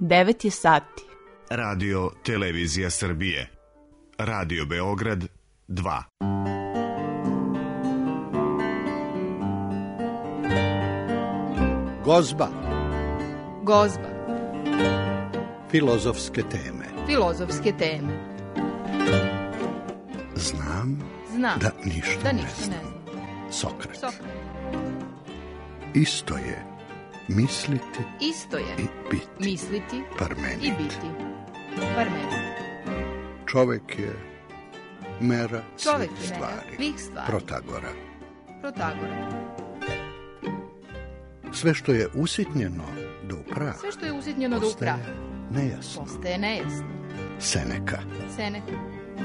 9 je sati. Radio Televizija Srbije. Radio Beograd 2. Gozba. Gozba. Filozofske teme. Filozofske teme. Znam Znam da ništa ne ne znam. znam. Sokrat. Isto je misliti Isto je i biti. misliti Parmenid. i biti. Parmenid. Čovek je mera Čovek svih je mera stvari. svih stvari. Protagora. Protagora. Sve što je usitnjeno do prah Sve što je usitnjeno do postaje praha nejasno. postaje nejasno. Seneka. Seneca.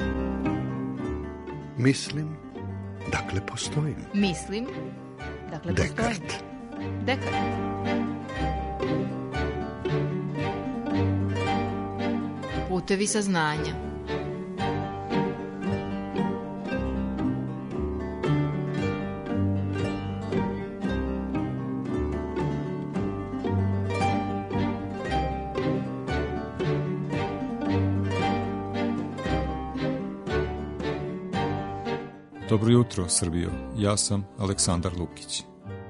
Mislim, dakle postojim. Mislim, dakle postojim. Dekart. Dekart. Putevi saznanja. Dobro jutro, Srbijo. Ja sam Aleksandar Lukić.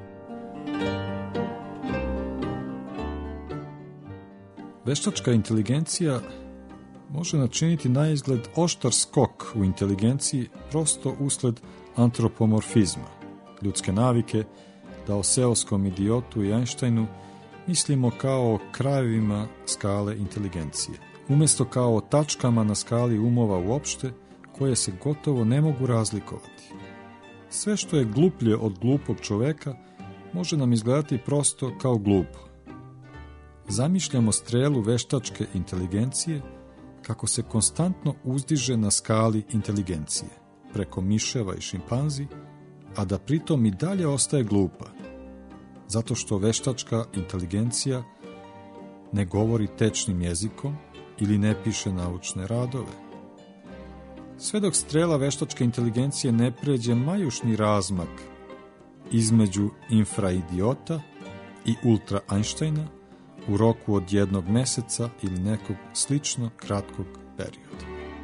Veštačka inteligencija može načiniti na izgled oštar skok u inteligenciji prosto usled antropomorfizma, ljudske navike da o seoskom idiotu i Einsteinu mislimo kao o krajevima skale inteligencije, umjesto kao o tačkama na skali umova uopšte, koje se gotovo ne mogu razlikovati. Sve što je gluplje od glupog čoveka može nam izgledati prosto kao glupo. Zamišljamo strelu veštačke inteligencije kako se konstantno uzdiže na skali inteligencije, preko miševa i šimpanzi, a da pritom i dalje ostaje glupa, zato što veštačka inteligencija ne govori tečnim jezikom ili ne piše naučne radove. Sve dok strela veštačke inteligencije ne pređe majušni razmak između infraidiota i ultra Einsteina u roku od 1 meseca ili nekog slično kratkog perioda.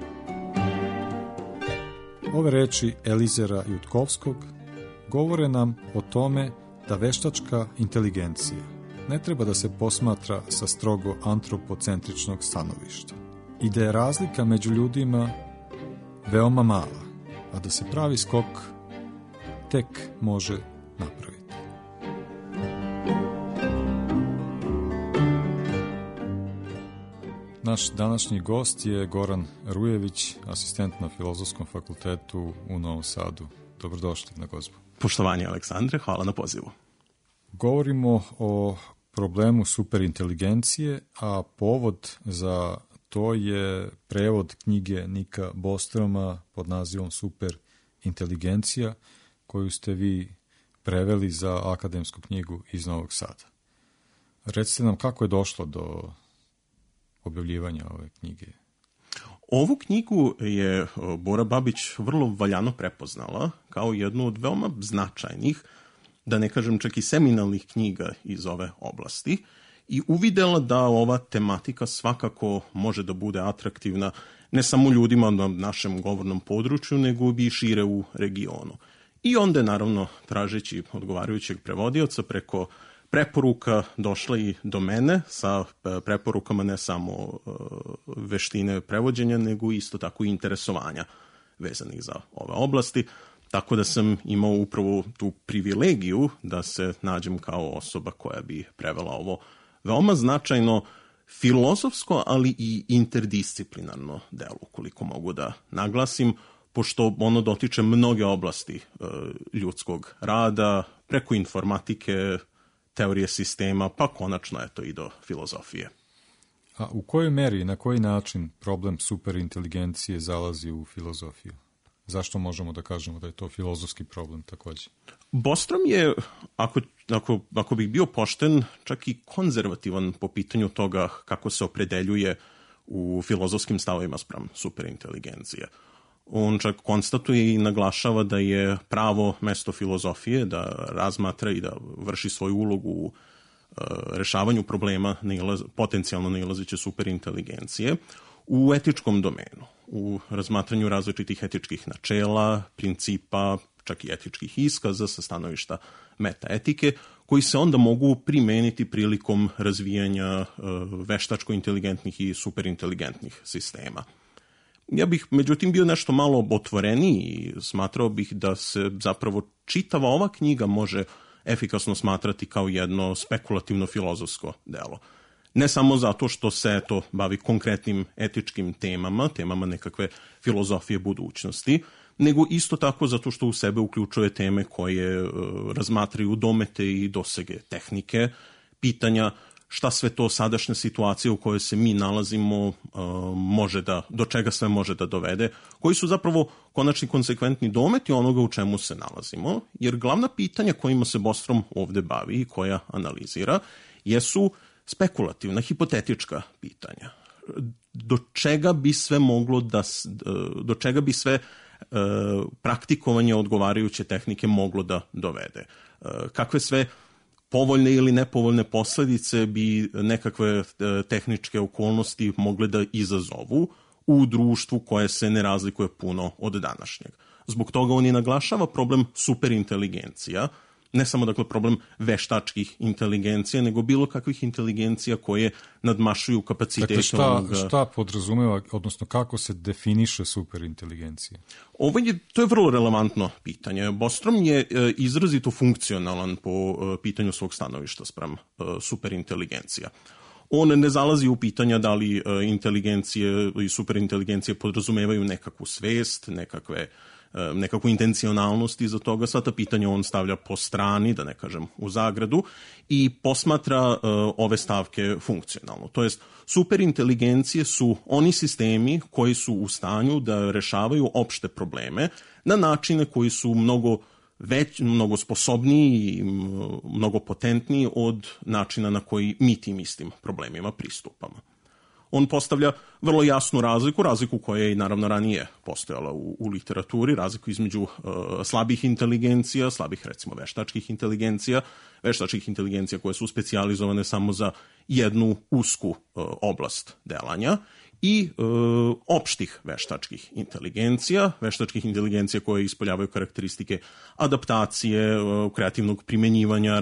Ove reči Elizera Jutkovskog govore nam o tome da veštačka inteligencija ne treba da se posmatra sa strogo antropocentričnog stanovišta i da je razlika među ljudima veoma mala, a da se pravi skok tek može napraviti. Naš današnji gost je Goran Rujević, asistent na Filozofskom fakultetu u Novom Sadu. Dobrodošli na Gozbu. Poštovanje, Aleksandre, hvala na pozivu. Govorimo o problemu superinteligencije, a povod za to je prevod knjige Nika Bostroma pod nazivom Superinteligencija, koju ste vi preveli za akademsku knjigu iz Novog Sada. Recite nam kako je došlo do objavljivanja ove knjige. Ovu knjigu je Bora Babić vrlo valjano prepoznala kao jednu od veoma značajnih, da ne kažem čak i seminalnih knjiga iz ove oblasti, i uvidela da ova tematika svakako može da bude atraktivna ne samo ljudima na našem govornom području, nego i šire u regionu. I onda je, naravno, tražeći odgovarajućeg prevodioca preko preporuka došla i do mene sa preporukama ne samo veštine prevođenja, nego isto tako i interesovanja vezanih za ove oblasti. Tako da sam imao upravo tu privilegiju da se nađem kao osoba koja bi prevela ovo veoma značajno filozofsko, ali i interdisciplinarno delo, koliko mogu da naglasim, pošto ono dotiče mnoge oblasti ljudskog rada, preko informatike, teorije sistema, pa konačno eto i do filozofije. A u kojoj meri i na koji način problem superinteligencije zalazi u filozofiju? Zašto možemo da kažemo da je to filozofski problem također? Bostrom je, ako bih bio pošten, čak i konzervativan po pitanju toga kako se opredeljuje u filozofskim stavovima spram superinteligencije. On čak konstatuje i naglašava da je pravo mesto filozofije da razmatra i da vrši svoju ulogu u rešavanju problema potencijalno nailazeće superinteligencije u etičkom domenu, u razmatranju različitih etičkih načela, principa, čak i etičkih iskaza sa stanovišta metaetike, koji se onda mogu primeniti prilikom razvijanja veštačko inteligentnih i superinteligentnih sistema. Ja bih, međutim, bio nešto malo otvoreniji i smatrao bih da se zapravo čitava ova knjiga može efikasno smatrati kao jedno spekulativno filozofsko delo. Ne samo zato što se to bavi konkretnim etičkim temama nekakve filozofije budućnosti, nego isto tako zato što u sebe uključuje teme koje razmatraju domete i dosege tehnike, pitanja šta sve to sadašnja situacija u kojoj se mi nalazimo do čega sve može da dovede, koji su zapravo konačni konsekventni dometi onoga u čemu se nalazimo, jer glavna pitanja kojima se Bostrom ovde bavi i koja analizira jesu spekulativna, hipotetička pitanja. Do čega bi sve praktikovanje odgovarajuće tehnike moglo da dovede? Kakve sve povoljne ili nepovoljne posledice bi nekakve tehničke okolnosti mogle da izazovu u društvu koje se ne razlikuje puno od današnjeg. Zbog toga on i naglašava problem superinteligencija, ne samo dakle problem veštačkih inteligencija, nego bilo kakvih inteligencija koje nadmašuju kapacitete. Dakle, šta podrazumeva, odnosno kako se definiše superinteligencija? To je vrlo relevantno pitanje. Bostrom je izrazito funkcionalan po pitanju svog stanovišta spram superinteligencija. On ne zalazi u pitanja da li inteligencije i superinteligencije podrazumevaju nekakvu svest, nekakvu intencionalnost iza toga. Sva ta pitanja on stavlja po strani, da ne kažem u zagradu, i posmatra ove stavke funkcionalno. To jest, superinteligencije su oni sistemi koji su u stanju da rešavaju opšte probleme na načine koji su mnogo sposobniji i mnogo potentniji od načina na koji mi tim istim problemima pristupamo. On postavlja vrlo jasnu razliku koja je i naravno ranije postojala u literaturi, razliku između slabih inteligencija, slabih recimo veštačkih inteligencija koje su specijalizovane samo za jednu usku oblast delanja, i opštih veštačkih inteligencija koje ispoljavaju karakteristike adaptacije, kreativnog primenjivanja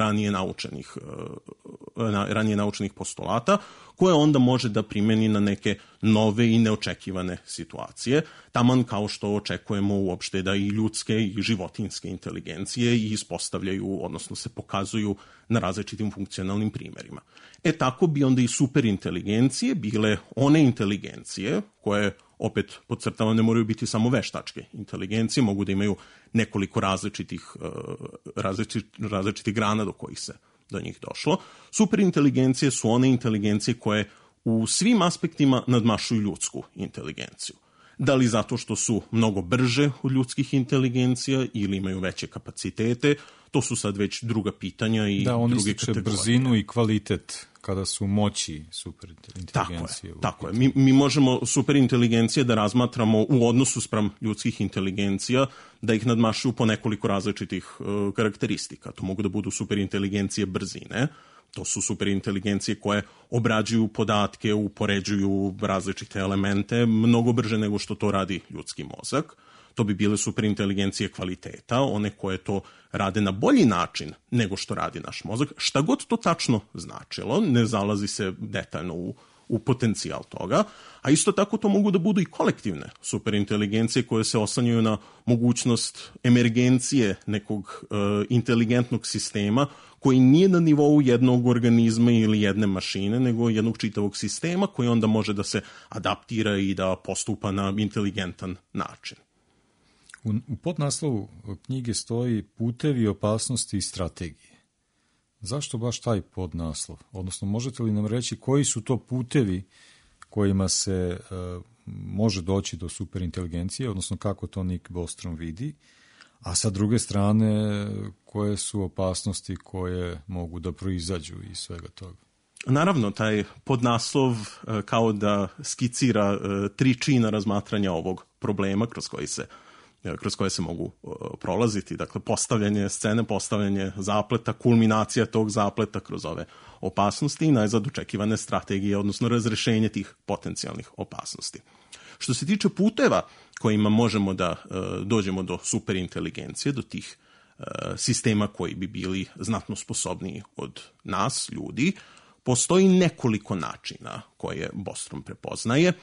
ranije naučenih postulata, koje onda može da primeni na neke nove i neočekivane situacije, taman kao što očekujemo uopšte da i ljudske i životinjske inteligencije ispostavljaju, odnosno se pokazuju na različitim funkcionalnim primerima. Tako bi onda i superinteligencije bile one inteligencije koje, opet podcrtavam, ne moraju biti samo veštačke inteligencije, mogu da imaju nekoliko različitih grana do kojih se do njih došlo. Superinteligencije su one inteligencije koje u svim aspektima nadmašuju ljudsku inteligenciju. Da li zato što su mnogo brže od ljudskih inteligencija ili imaju veće kapacitete, to su sad već druga pitanja i druge kategorije. Da, on ističe brzinu i kvalitet kada su moći superinteligencije. Tako je. Mi možemo superinteligencije da razmatramo u odnosu spram ljudskih inteligencija, da ih nadmašuju po nekoliko različitih karakteristika. To mogu da budu superinteligencije brzine, to su superinteligencije koje obrađuju podatke, upoređuju različite elemente mnogo brže nego što to radi ljudski mozak. To bi bile superinteligencije kvaliteta, one koje to rade na bolji način nego što radi naš mozak. Šta god to tačno značilo, ne zalazi se detaljno u potencijal toga, a isto tako to mogu da budu i kolektivne superinteligencije koje se oslanjaju na mogućnost emergencije nekog inteligentnog sistema koji nije na nivou jednog organizma ili jedne mašine, nego jednog čitavog sistema koji onda može da se adaptira i da postupa na inteligentan način. U podnaslovu knjige stoji putevi opasnosti i strategije. Zašto baš taj podnaslov? Odnosno, možete li nam reći koji su to putevi kojima se može doći do superinteligencije, odnosno kako to Nick Bostrom vidi, a sa druge strane koje su opasnosti koje mogu da proizađu iz svega toga? Naravno, taj podnaslov kao da skicira 3 čina razmatranja ovog problema kroz koji se kroz koje se mogu prolaziti. Dakle, postavljanje scene, postavljanje zapleta, kulminacija tog zapleta kroz ove opasnosti i najzad očekivane strategije, odnosno razrešenje tih potencijalnih opasnosti. Što se tiče puteva kojima možemo da dođemo do superinteligencije, do tih sistema koji bi bili znatno sposobniji od nas, ljudi, postoji nekoliko načina koje Bostrom prepoznaje.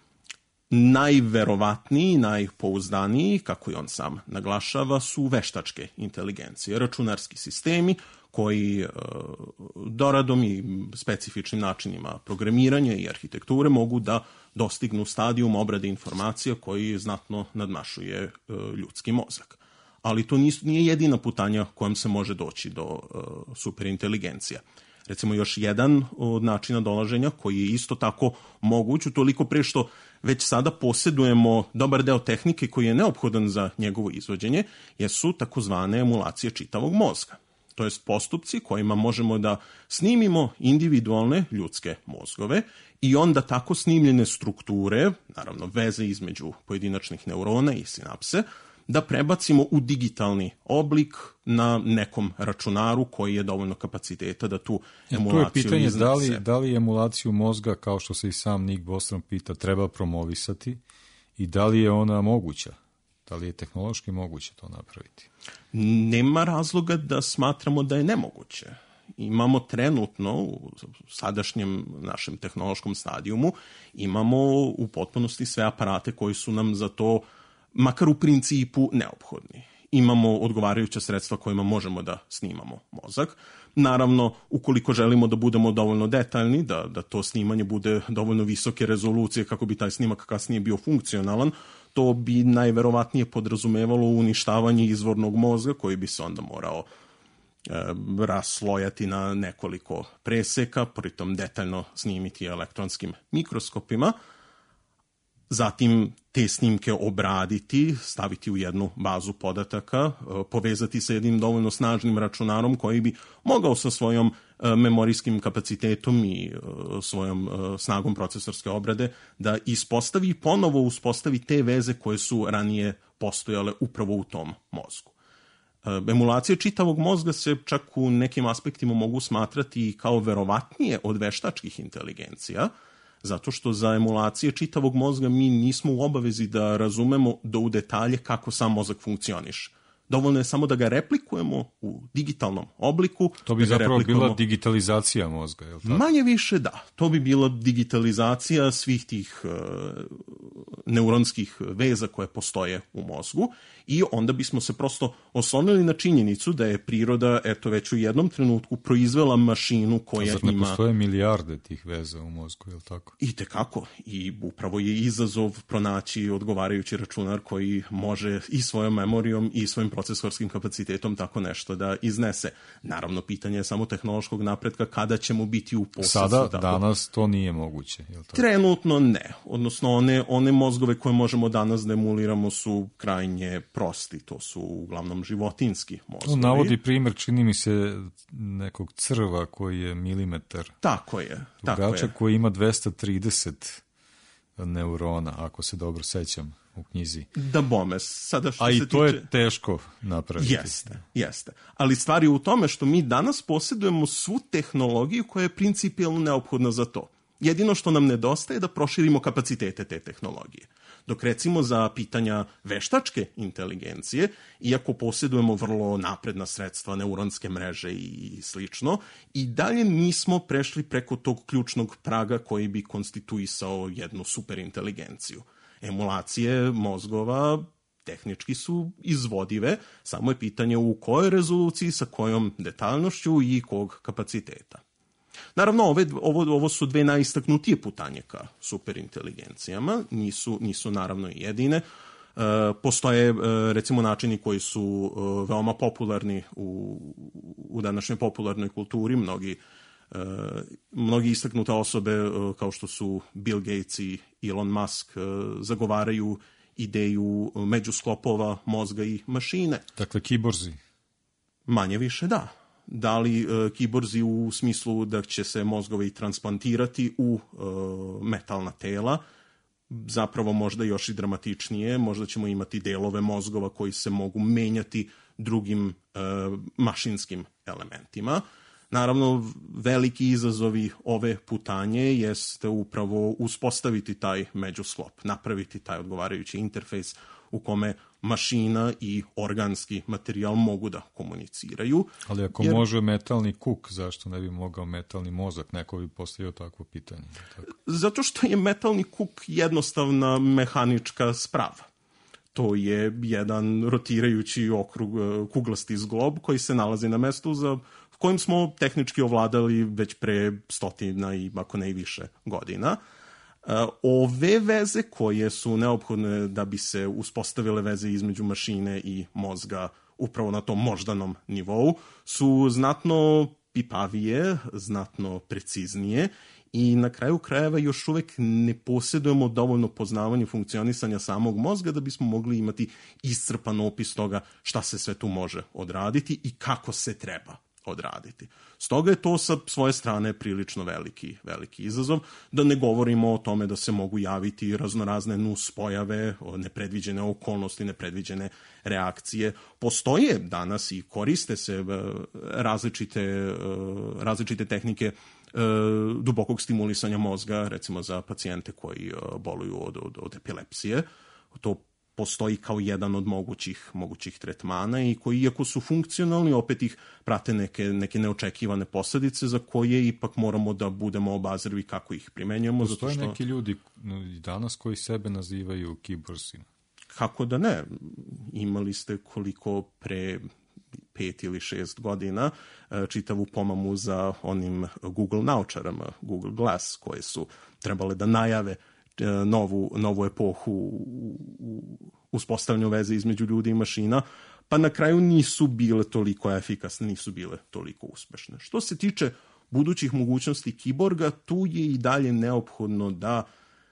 Najverovatniji, najpouzdaniji, kako i on sam naglašava, su veštačke inteligencije, računarski sistemi koji doradom i specifičnim načinima programiranja i arhitekture mogu da dostignu stadijum obrade informacija koji znatno nadmašuje ljudski mozak. Ali to nije jedina putanja kojom se može doći do superinteligencija. Recimo još jedan od načina dolaženja koji je isto tako moguć, toliko pre što već sada posjedujemo dobar deo tehnike koji je neophodan za njegovo izvođenje, jesu takozvane emulacije čitavog mozga. To jest postupci kojima možemo da snimimo individualne ljudske mozgove i onda tako snimljene strukture, naravno veze između pojedinačnih neurona i sinapse, da prebacimo u digitalni oblik na nekom računaru koji je dovoljno kapaciteta da tu emulaciju iznese. To je pitanje da li emulaciju mozga, kao što se i sam Nick Bostrom pita, treba promovisati i da li je ona moguća? Da li je tehnološki moguće to napraviti? Nema razloga da smatramo da je nemoguće. Imamo trenutno u sadašnjem našem tehnološkom stadijumu, imamo u potpunosti sve aparate koji su nam za to makar u principu neophodni. Imamo odgovarajuća sredstva kojima možemo da snimamo mozak. Naravno, ukoliko želimo da budemo dovoljno detaljni, da to snimanje bude dovoljno visoke rezolucije kako bi taj snimak kasnije bio funkcionalan, to bi najverovatnije podrazumevalo uništavanje izvornog mozga koji bi se onda morao raslojati na nekoliko preseka, pritom detaljno snimiti elektronskim mikroskopima, zatim te snimke obraditi, staviti u jednu bazu podataka, povezati sa jednim dovoljno snažnim računarom koji bi mogao sa svojom memorijskim kapacitetom i svojom snagom procesorske obrade da ispostavi i ponovo uspostavi te veze koje su ranije postojale upravo u tom mozgu. Emulacije čitavog mozga se čak u nekim aspektima mogu smatrati kao verovatnije od veštačkih inteligencija, zato što za emulacije čitavog mozga mi nismo u obavezi da razumemo do u detalje kako sam mozak funkcioniše. Dovoljno je samo da ga replikujemo u digitalnom obliku. To bi zapravo bila digitalizacija mozga, je li tako? Manje više da. To bi bila digitalizacija svih tih neuronskih veza koje postoje u mozgu i onda bismo se prosto oslonili na činjenicu da je priroda već u jednom trenutku proizvela mašinu koja ima... Zar ne postoje milijarde tih veza u mozgu, je li tako? Itekako. I upravo je izazov pronaći odgovarajući računar koji može i svojom memorijom i svojim procesorskim kapacitetom tako nešto da iznese. Naravno, pitanje je samo tehnološkog napretka kada ćemo biti u posesu. Sada, danas to nije moguće, je li tako? Trenutno ne. Odnosno, one mozgove koje možemo danas da emuliramo su krajnje prosti. To su uglavnom životinski mozgovi. On navodi primjer, čini mi se, nekog crva koji je milimetar. Tako je. Dugačak koji ima 230 neurona, ako se dobro sećam u knjizi. Da bome, sada što a se i to tiče... je teško napraviti. Jeste. Ali stvar je u tome što mi danas posjedujemo svu tehnologiju koja je principijalno neophodna za to. Jedino što nam nedostaje je da proširimo kapacitete te tehnologije. Dok recimo za pitanja veštačke inteligencije, iako posjedujemo vrlo napredna sredstva, neuronske mreže i slično, i dalje nismo prešli preko tog ključnog praga koji bi konstituisao jednu superinteligenciju. Emulacije mozgova tehnički su izvodive, samo je pitanje u kojoj rezoluciji, sa kojom detaljnošću i kog kapaciteta. Naravno, ovo su dve najistaknutije putanje ka superinteligencijama, nisu naravno i jedine. Postoje recimo načini koji su veoma popularni u današnjoj popularnoj kulturi. Mnogi istaknute osobe kao što su Bill Gates i Elon Musk zagovaraju ideju međusklopova mozga i mašine. Dakle, kiborzi. Manje više da. Da li kiborzi u smislu da će se mozgovi transplantirati u metalna tela, zapravo možda još i dramatičnije, možda ćemo imati delove mozgova koji se mogu menjati drugim mašinskim elementima. Naravno, veliki izazovi ove putanje jeste upravo uspostaviti taj međusklop, napraviti taj odgovarajući interfejs u kome mašina i organski materijal mogu da komuniciraju. Ali ako može metalni kuk, zašto ne bi mogao metalni mozak? Neko bi postavio takvo pitanje. Tako. Zato što je metalni kuk jednostavna mehanička sprava. To je jedan rotirajući okrug, kuglasti zglob koji se nalazi na mestu za kojim smo tehnički ovladali već pre 100 i ako ne i više godina. Ove veze koje su neophodne da bi se uspostavile veze između mašine i mozga upravo na tom moždanom nivou su znatno pipavije, znatno preciznije i na kraju krajeva još uvek ne posjedujemo dovoljno poznavanje funkcionisanja samog mozga da bismo mogli imati iscrpan opis toga šta se sve tu može odraditi i kako se treba odraditi. Stoga je to sa svoje strane prilično veliki izazov, da ne govorimo o tome da se mogu javiti raznorazne nuspojave, nepredviđene okolnosti, nepredviđene reakcije. Postoje danas i koriste se različite tehnike dubokog stimulisanja mozga, recimo za pacijente koji boluju od epilepsije. To postoji kao jedan od mogućih tretmana i koji, iako su funkcionalni, opet ih prate neke neočekivane posledice za koje ipak moramo da budemo obazrivi kako ih primenjujemo. Postoje neki ljudi danas koji sebe nazivaju kiborsima. Kako da ne? Imali ste koliko pre 5 ili 6 godina čitavu pomamu za onim Google naučarama, Google Glass, koje su trebale da najave novu epohu u uspostavljanju veze između ljudi i mašina, pa na kraju nisu bile toliko efikasne, nisu bile toliko uspešne. Što se tiče budućih mogućnosti kiborga, tu je i dalje neophodno da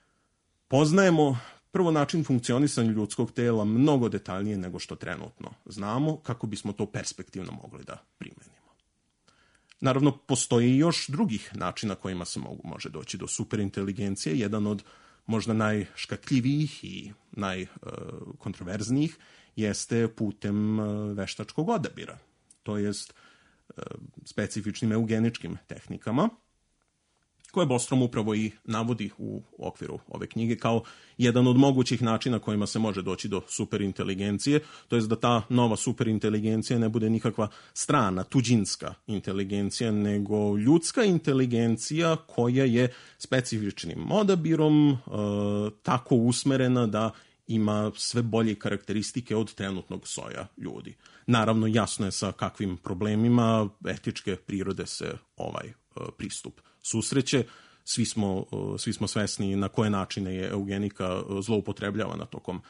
poznajemo prvo način funkcionisanja ljudskog tela mnogo detaljnije nego što trenutno znamo, kako bismo to perspektivno mogli da primenimo. Naravno, postoji još drugih načina kojima se može doći do superinteligencije. Jedan od možda najškakljivijih i najkontroverznijih jeste putem veštačkog odabira, to jest specifičnim eugeničkim tehnikama, koje Bostrom upravo i navodi u okviru ove knjige kao jedan od mogućih načina kojima se može doći do superinteligencije, to jest da ta nova superinteligencija ne bude nikakva strana, tuđinska inteligencija, nego ljudska inteligencija koja je specifičnim odabirom tako usmerena da ima sve bolje karakteristike od trenutnog soja ljudi. Naravno, jasno je sa kakvim problemima etičke prirode se ovaj pristup susreće. Svi smo svesni na koje načine je eugenika zloupotrebljavana tokom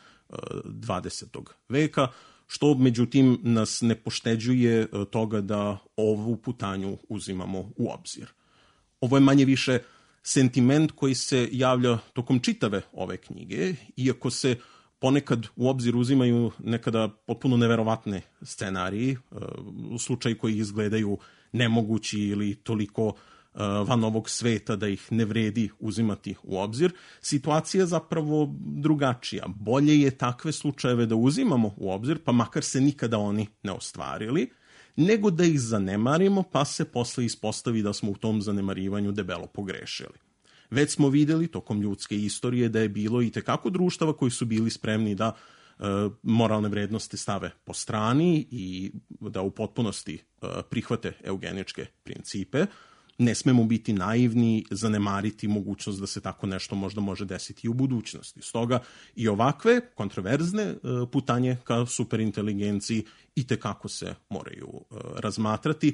20. veka, što međutim nas ne pošteđuje toga da ovu putanju uzimamo u obzir. Ovo je manje više sentiment koji se javlja tokom čitave ove knjige, iako se ponekad u obzir uzimaju nekada potpuno neverovatne scenariji, u slučaju koji izgledaju nemogući ili toliko van ovog sveta da ih ne vredi uzimati u obzir. Situacija je zapravo drugačija. Bolje je takve slučajeve da uzimamo u obzir, pa makar se nikada oni ne ostvarili, nego da ih zanemarimo, pa se posle ispostavi da smo u tom zanemarivanju debelo pogrešili. Već smo videli tokom ljudske istorije da je bilo i tekako društava koji su bili spremni da moralne vrednosti stave po strani i da u potpunosti prihvate eugeničke principe. Ne smemo biti naivni, zanemariti mogućnost da se tako nešto možda može desiti i u budućnosti. Stoga i ovakve kontroverzne putanje ka superinteligenciji itekako se moraju razmatrati,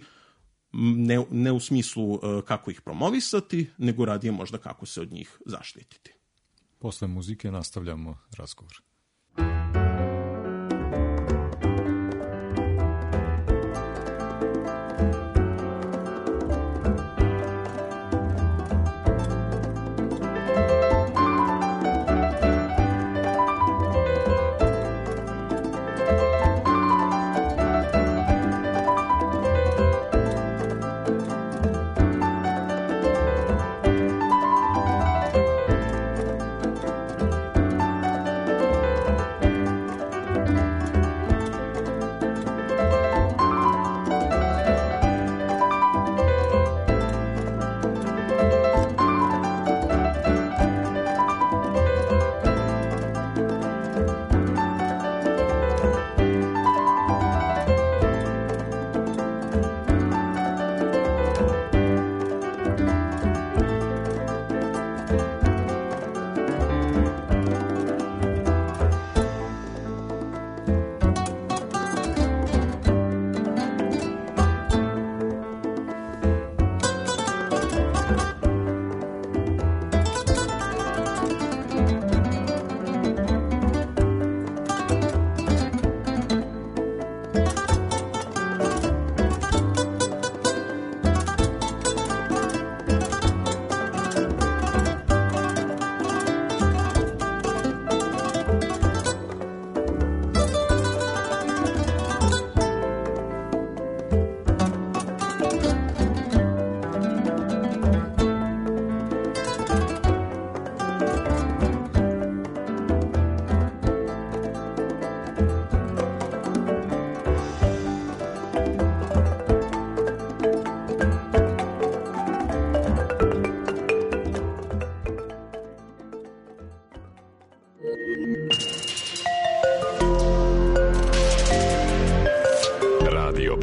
ne u smislu kako ih promovisati, nego radije možda kako se od njih zaštititi. Posle muzike nastavljamo razgovor.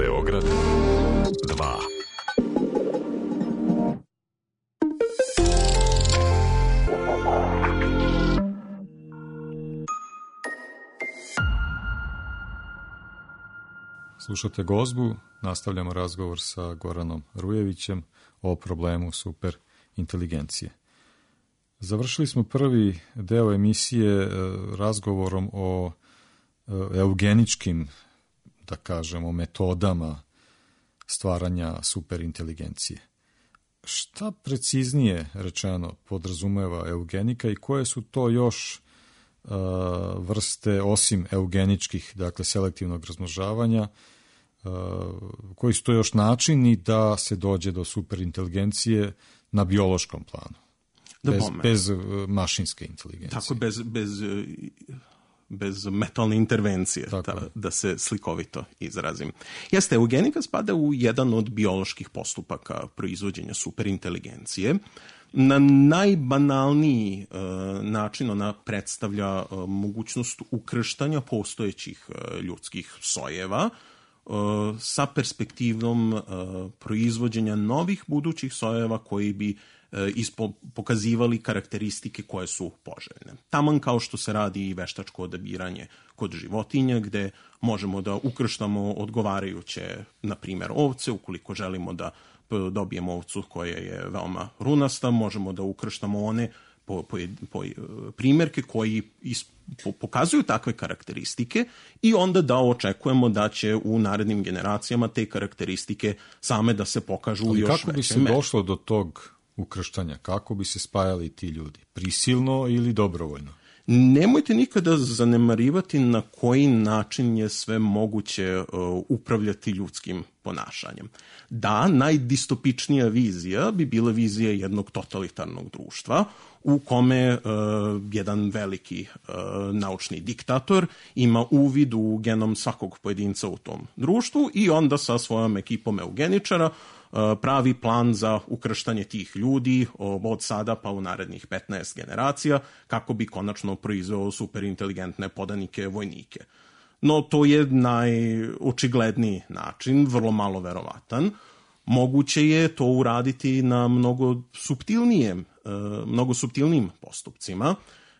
Beograd 2. Slušate Gozbu, nastavljamo razgovor sa Goranom Rujevićem o problemu superinteligencije. Završili smo prvi deo emisije razgovorom o eugeničkim, da kažemo, metodama stvaranja superinteligencije. Šta preciznije rečeno podrazumeva eugenika i koje su to još vrste osim eugeničkih, dakle selektivnog razmnožavanja, koji su to još načini da se dođe do superinteligencije na biološkom planu, bez mašinske inteligencije. Tako, bez metalne intervencije, da se slikovito izrazim. Jeste, eugenika spada u jedan od bioloških postupaka proizvođenja superinteligencije. Na najbanalniji način ona predstavlja mogućnost ukrštanja postojećih ljudskih sojeva sa perspektivom proizvođenja novih budućih sojeva koji bi pokazivali karakteristike koje su poželjne. Taman kao što se radi i veštačko odabiranje kod životinja, gde možemo da ukrštamo odgovarajuće, na primjer, ovce, ukoliko želimo da dobijemo ovcu koja je veoma runasta, možemo da ukrštamo one po primjerke koji pokazuju takve karakteristike i onda da očekujemo da će u narednim generacijama te karakteristike same da se pokažu u još većoj meri. Kako bi se došlo do tog ukrštanja? Kako bi se spajali ti ljudi? Prisilno ili dobrovoljno? Nemojte nikada zanemarivati na koji način je sve moguće upravljati ljudskim ponašanjem. Da, najdistopičnija vizija bi bila vizija jednog totalitarnog društva u kome jedan veliki naučni diktator ima uvid u genom svakog pojedinca u tom društvu i onda sa svojom ekipom eugeničara pravi plan za ukrštanje tih ljudi od sada pa u narednih 15 generacija kako bi konačno proizveo superinteligentne podanike vojnike. No to je najočigledniji način, vrlo malo verovatan. Moguće je to uraditi na mnogo suptilnijim postupcima,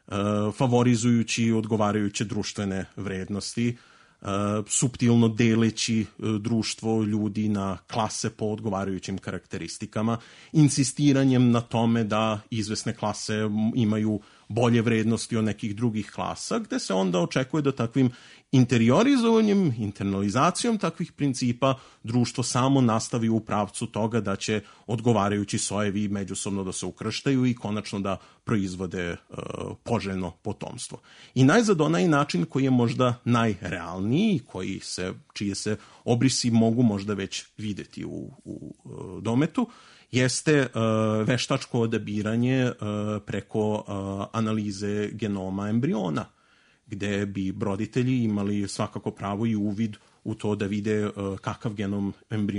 favorizujući odgovarajuće društvene vrednosti, suptilno deleći društvo ljudi na klase po odgovarajućim karakteristikama, insistiranjem na tome da izvesne klase imaju bolje vrednosti od nekih drugih klasa, gde se onda očekuje da takvim interiorizovanjem, internalizacijom takvih principa društvo samo nastavi u pravcu toga da će odgovarajući sojevi međusobno da se ukrštaju i konačno da proizvode poželjno potomstvo. I najzad onaj način koji je možda najrealniji, čije se obrisi mogu možda već videti u dometu, jeste veštačko odabiranje preko analize genoma embriona, gde bi roditelji imali svakako pravo i uvid u to da vide kakav genom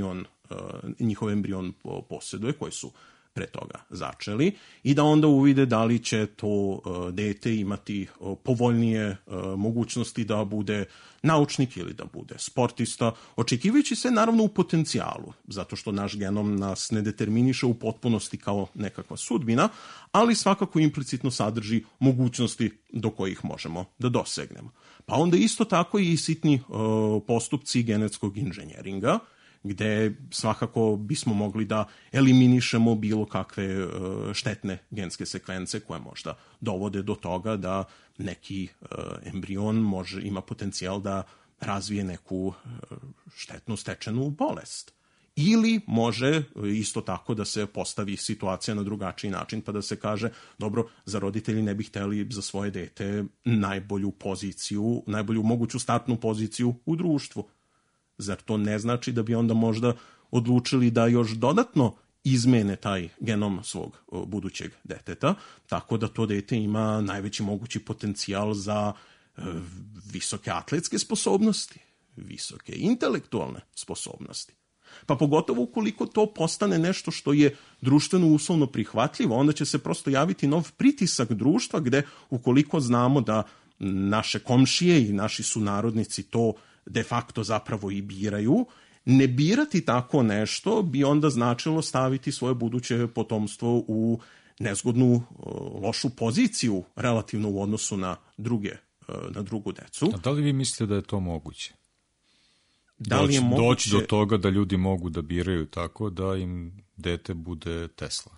njihov embrion posjeduje, koji su pre toga začeli, i da onda uvide da li će to dete imati povoljnije mogućnosti da bude naučnik ili da bude sportista, očekivajući se naravno u potencijalu, zato što naš genom nas ne determiniše u potpunosti kao nekakva sudbina, ali svakako implicitno sadrži mogućnosti do kojih možemo da dosegnemo. Pa onda isto tako i sitni postupci genetskog inženjeringa, gde svakako bismo mogli da eliminišemo bilo kakve štetne genske sekvence koje možda dovode do toga da neki embrion ima potencijal da razvije neku štetnu stečenu bolest. Ili može isto tako da se postavi situacija na drugačiji način pa da se kaže, dobro, za roditelji ne bi hteli za svoje dete najbolju moguću startnu poziciju u društvu. Zar to ne znači da bi onda možda odlučili da još dodatno izmene taj genom svog budućeg deteta, tako da to dete ima najveći mogući potencijal za visoke atletske sposobnosti, visoke intelektualne sposobnosti. Pa pogotovo ukoliko to postane nešto što je društveno uslovno prihvatljivo, onda će se prosto javiti nov pritisak društva gde ukoliko znamo da naše komšije i naši sunarodnici to de facto zapravo i biraju, Ne birati tako nešto bi onda značilo staviti svoje buduće potomstvo u nezgodnu, lošu poziciju relativno u odnosu na drugu decu. A da li vi mislite da je to moguće? Da li je moguće doći do toga da ljudi mogu da biraju tako da im dete bude Tesla?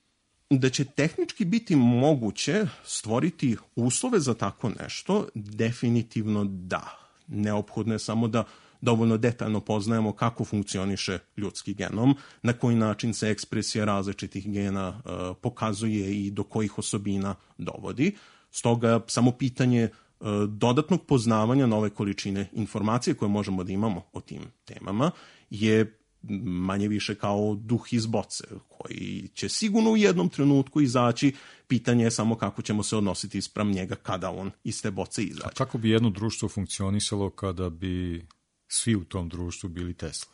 Da će tehnički biti moguće stvoriti uslove za tako nešto, definitivno da. Neophodno je samo da dovoljno detaljno poznajemo kako funkcioniše ljudski genom, na koji način se ekspresija različitih gena pokazuje i do kojih osobina dovodi. Stoga samo pitanje dodatnog poznavanja nove količine informacije koje možemo da imamo o tim temama je manje više kao duh iz boce, koji će sigurno u jednom trenutku izaći. Pitanje je samo kako ćemo se odnositi spram njega kada on iz te boce izađe. A kako bi jedno društvo funkcionisalo kada bi svi u tom društvu bili Tesla?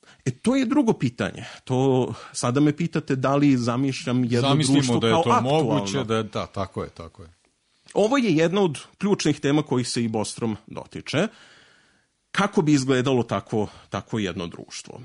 To je drugo pitanje. To sada me pitate da li zamišljam jedno društvo da je kao to aktualno. moguće, da, tako je. Ovo je jedna od ključnih tema kojih se i Bostrom dotiče. Kako bi izgledalo tako jedno društvo?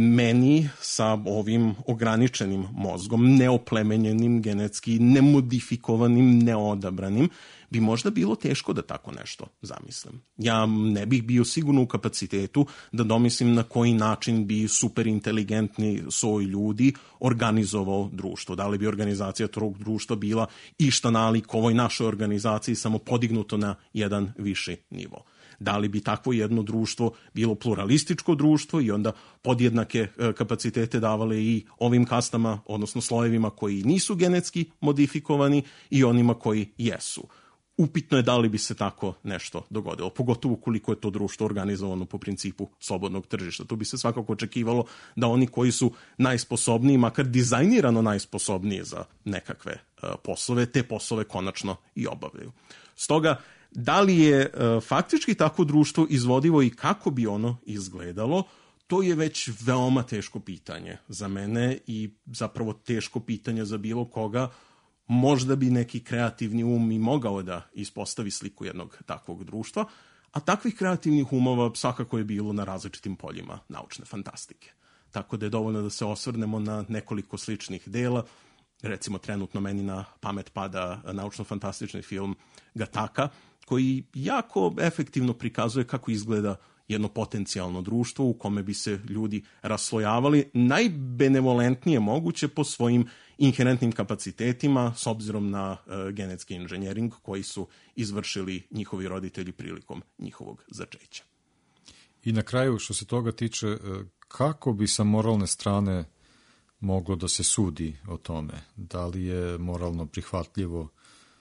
Meni sa ovim ograničenim mozgom, neoplemenjenim, genetski nemodifikovanim, neodabranim, bi možda bilo teško da tako nešto zamislim. Ja ne bih bio sigurno u kapacitetu da domislim na koji način bi superinteligentni soj ljudi organizovao društvo. Da li bi organizacija tog društva bila išta nalik ovoj našoj organizaciji, samo podignuto na jedan viši nivo. Da li bi takvo jedno društvo bilo pluralističko društvo i onda podjednake kapacitete davale i ovim kastama, odnosno slojevima koji nisu genetski modifikovani i onima koji jesu. Upitno je da li bi se tako nešto dogodilo, pogotovo koliko je to društvo organizovano po principu slobodnog tržišta. Tu bi se svakako očekivalo da oni koji su najsposobniji, makar dizajnirano najsposobniji za nekakve poslove, te poslove konačno i obavljaju. Stoga, da li je faktički takvo društvo izvodivo i kako bi ono izgledalo, to je već veoma teško pitanje za mene i zapravo teško pitanje za bilo koga. Možda bi neki kreativni um i mogao da ispostavi sliku jednog takvog društva, a takvih kreativnih umova svakako je bilo na različitim poljima naučne fantastike. Tako da je dovoljno da se osvrnemo na nekoliko sličnih dela. Recimo, trenutno meni na pamet pada naučno-fantastični film Gataka, koji jako efektivno prikazuje kako izgleda jedno potencijalno društvo u kome bi se ljudi raslojavali najbenevolentnije moguće po svojim inherentnim kapacitetima s obzirom na genetski inženjering koji su izvršili njihovi roditelji prilikom njihovog začeća. I na kraju, što se toga tiče, kako bi sa moralne strane moglo da se sudi o tome? Da li je moralno prihvatljivo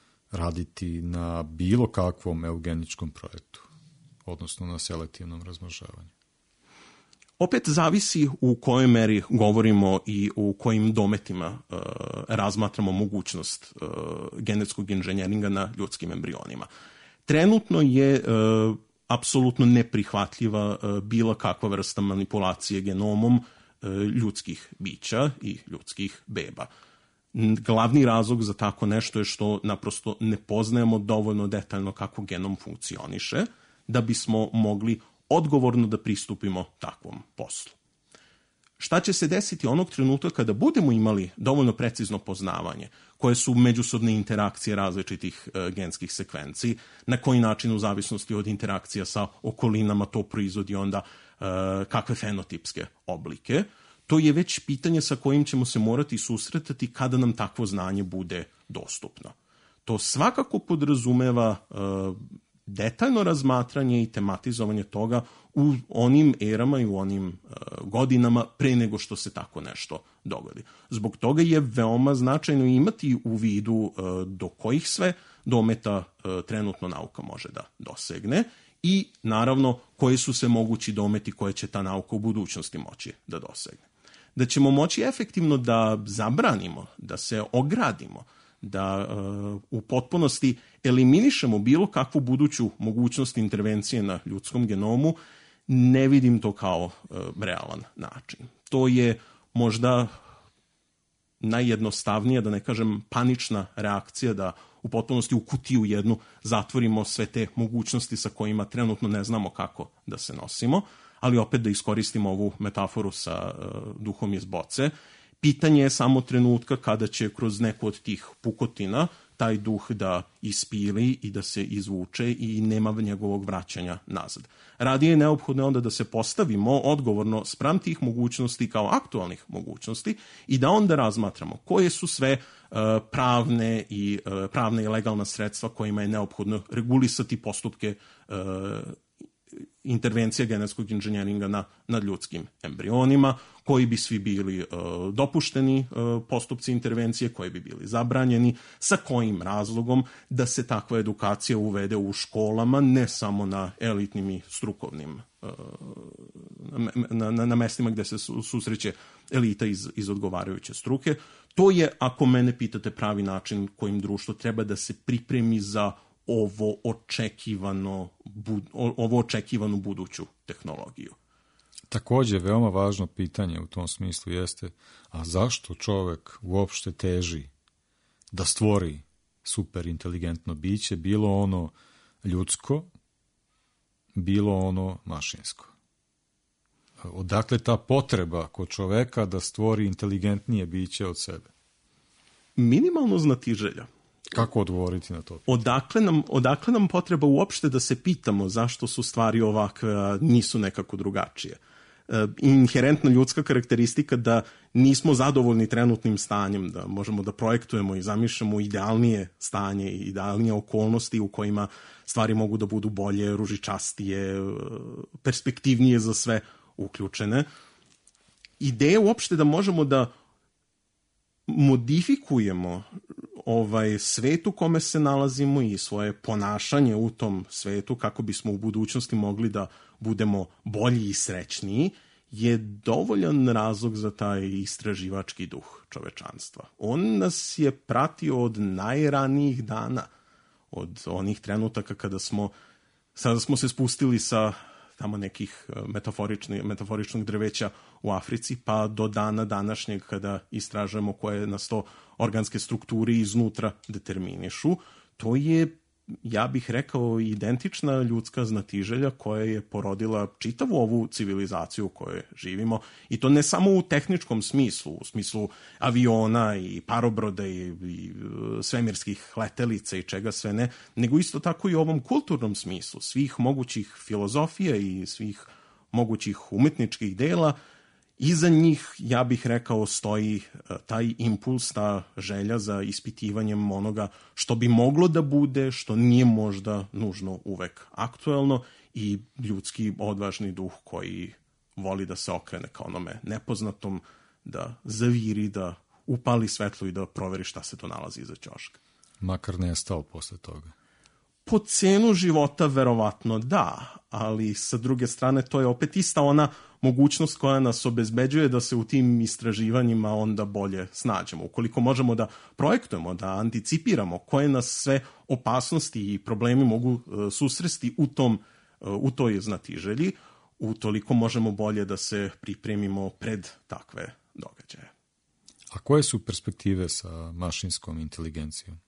raditi na bilo kakvom eugeničkom projektu, odnosno na selektivnom razmnožavanju? Opet zavisi u kojoj meri govorimo i u kojim dometima razmatramo mogućnost genetskog inženjeringa na ljudskim embrionima. Trenutno je apsolutno neprihvatljiva bilo kakva vrsta manipulacije genomom ljudskih bića i ljudskih beba. Glavni razlog za tako nešto je što naprosto ne poznajemo dovoljno detaljno kako genom funkcioniše da bismo mogli odgovorno da pristupimo takvom poslu. Šta će se desiti onog trenutka kada budemo imali dovoljno precizno poznavanje, koje su međusobne interakcije različitih genskih sekvenciji, na koji način u zavisnosti od interakcija sa okolinama to proizvodi onda kakve fenotipske oblike, to je već pitanje sa kojim ćemo se morati susretati kada nam takvo znanje bude dostupno. To svakako podrazumeva detaljno razmatranje i tematizovanje toga u onim erama i u onim godinama pre nego što se tako nešto dogodi. Zbog toga je veoma značajno imati u vidu do kojih sve dometa trenutno nauka može da dosegne i naravno koji su se mogući dometi koje će ta nauka u budućnosti moći da dosegne. Da ćemo moći efektivno da zabranimo, da se ogradimo, da u potpunosti eliminišemo bilo kakvu buduću mogućnost intervencije na ljudskom genomu, ne vidim to kao realan način. To je možda najjednostavnija, da ne kažem panična reakcija, da u potpunosti u kutiju jednu zatvorimo sve te mogućnosti sa kojima trenutno ne znamo kako da se nosimo, ali opet da iskoristimo ovu metaforu sa duhom iz boce, pitanje je samo trenutka kada će kroz neku od tih pukotina taj duh da ispili i da se izvuče i nema njegovog vraćanja nazad. Radije je neophodno onda da se postavimo odgovorno spram tih mogućnosti kao aktualnih mogućnosti i da onda razmatramo koje su sve pravne i legalna sredstva kojima je neophodno regulisati postupke intervencija genetskog inženjeringa nad ljudskim embrionima, koji bi svi bili dopušteni postupci intervencije, koji bi bili zabranjeni, sa kojim razlogom da se takva edukacija uvede u školama, ne samo na elitnim i strukovnim, na mestima gde se susreće elita iz odgovarajuće struke. To je, ako mene pitate, pravi način kojim društvo treba da se pripremi za ovo očekivanu buduću tehnologiju. Takođe, veoma važno pitanje u tom smislu jeste, a zašto čovek uopšte teži da stvori super inteligentno biće, bilo ono ljudsko, bilo ono mašinsko? Odakle ta potreba kod čoveka da stvori inteligentnije biće od sebe? Minimalno znatiželja. Kako odgovoriti na to? Odakle nam potreba uopšte da se pitamo zašto su stvari ovakve, a nisu nekako drugačije? Inherentna ljudska karakteristika da nismo zadovoljni trenutnim stanjem, da možemo da projektujemo i zamišljamo idealnije stanje i idealnije okolnosti u kojima stvari mogu da budu bolje, ružičastije, perspektivnije za sve uključene. Ideja uopšte da možemo da modifikujemo svet u kome se nalazimo i svoje ponašanje u tom svetu kako bismo u budućnosti mogli da budemo bolji i srećniji, je dovoljan razlog za taj istraživački duh čovečanstva. On nas je pratio od najranijih dana, od onih trenutaka kada sada smo se spustili sa tamo nekih metaforičnog drveća u Africi, pa do dana današnjeg kada istražujemo koje nas to organske strukture iznutra determinišu. To je, ja bih rekao, identična ljudska znatiželja koja je porodila čitavu ovu civilizaciju u kojoj živimo, i to ne samo u tehničkom smislu, u smislu aviona i parobroda i svemirskih letelica i čega sve ne, nego isto tako i u ovom kulturnom smislu, svih mogućih filozofija i svih mogućih umetničkih dela. Iza njih, ja bih rekao, stoji taj impuls, ta želja za ispitivanjem onoga što bi moglo da bude, što nije možda nužno uvek aktuelno, i ljudski odvažni duh koji voli da se okrene ka onome nepoznatom, da zaviri, da upali svetlo i da proveri šta se to nalazi iza ćoška. Makar ne je stao posle toga. Po cenu života verovatno da, ali sa druge strane to je opet ista ona mogućnost koja nas obezbeđuje da se u tim istraživanjima onda bolje snađemo. Ukoliko možemo da projektujemo, da anticipiramo koje nas sve opasnosti i problemi mogu susresti u toj znatiželji, utoliko možemo bolje da se pripremimo pred takve događaje. A koje su perspektive sa mašinskom inteligencijom?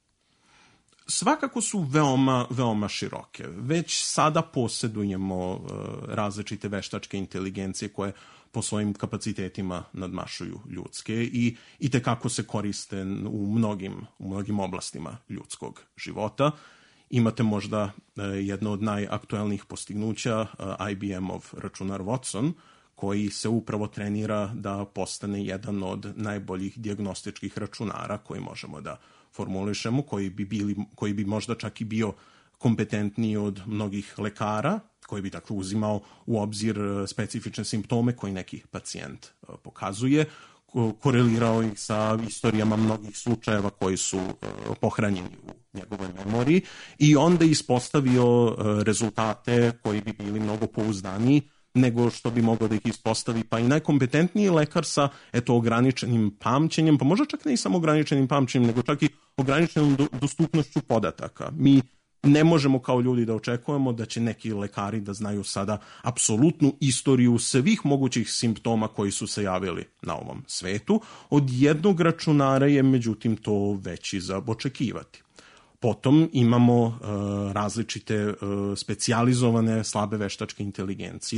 Svakako su veoma, veoma široke. Već sada posjedujemo različite veštačke inteligencije koje po svojim kapacitetima nadmašuju ljudske i tekako se koriste u mnogim oblastima ljudskog života. Imate možda jedno od najaktuelnijih postignuća, IBM-ov računar Watson, koji se upravo trenira da postane jedan od najboljih dijagnostičkih računara koji možemo da formulišemo, koji bi možda čak i bio kompetentniji od mnogih lekara, koji bi dakle uzimao u obzir specifične simptome koji neki pacijent pokazuje, korelirao ih sa istorijama mnogih slučajeva koji su pohranjeni u njegovoj memoriji i onda ispostavio rezultate koji bi bili mnogo pouzdaniji nego što bi mogao da ih ispostavi pa i najkompetentniji lekar sa ograničenim pamćenjem, pa možda čak ne i samo ograničenim pamćenjem, nego čak i ograničenom dostupnošću podataka. Mi ne možemo kao ljudi da očekujemo da će neki lekari da znaju sada apsolutnu istoriju svih mogućih simptoma koji su se javili na ovom svetu. Od jednog računara je međutim to već i za očekivati. Potom imamo različite specijalizovane slabe veštačke inteligencije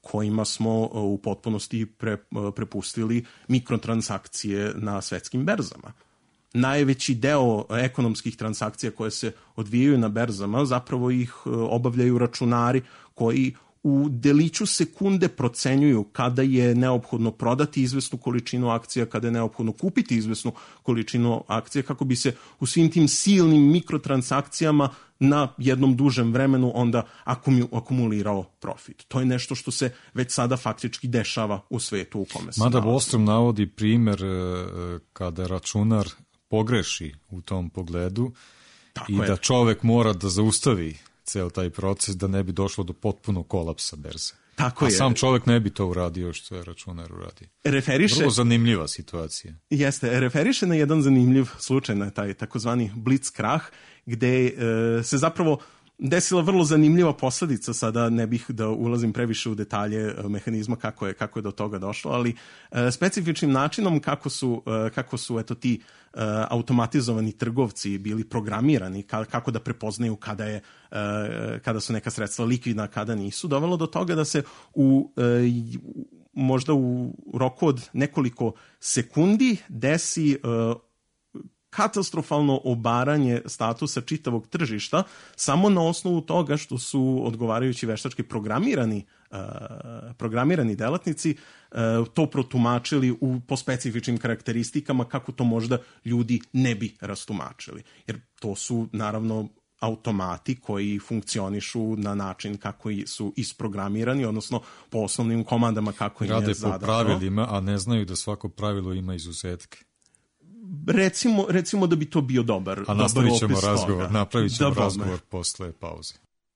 kojima smo u potpunosti prepustili mikrotransakcije na svetskim berzama. Najveći deo ekonomskih transakcija koje se odvijaju na berzama zapravo ih obavljaju računari koji u deliću sekunde procenjuju kada je neophodno prodati izvesnu količinu akcija, kada je neophodno kupiti izvesnu količinu akcija, kako bi se u svim tim silnim mikrotransakcijama na jednom dužem vremenu onda akumulirao profit. To je nešto što se već sada faktički dešava u svetu u kome se Mada nalazi. Bostrom navodi primer kada računar pogreši u tom pogledu i da čovek mora da zaustavi ceo taj proces da ne bi došlo do potpunog kolapsa berze. Tako A je. sam čovek ne bi to uradio što je računar uradio. Vrlo zanimljiva situacija. Jeste, referiše na jedan zanimljiv slučaj, na taj takozvani blitz krah, gde se zapravo desila vrlo zanimljiva posledica, sada ne bih da ulazim previše u detalje mehanizma kako je do toga došlo, ali specifičnim načinom kako su eto ti automatizovani trgovci bili programirani, kako da prepoznaju kada su neka sredstva likvidna, kada nisu, dovelo do toga da se možda u roku od nekoliko sekundi desi katastrofalno obaranje statusa čitavog tržišta samo na osnovu toga što su odgovarajući veštački programirani delatnici to protumačili po specifičnim karakteristikama kako to možda ljudi ne bi rastumačili. Jer to su naravno automati koji funkcionišu na način kako su isprogramirani, odnosno po osnovnim komandama kako im je zadato. Rade po pravilima, a ne znaju da svako pravilo ima izuzetke. Recimo da bi to bio dobar opis toga. A napravit ćemo razgovor posle pauze.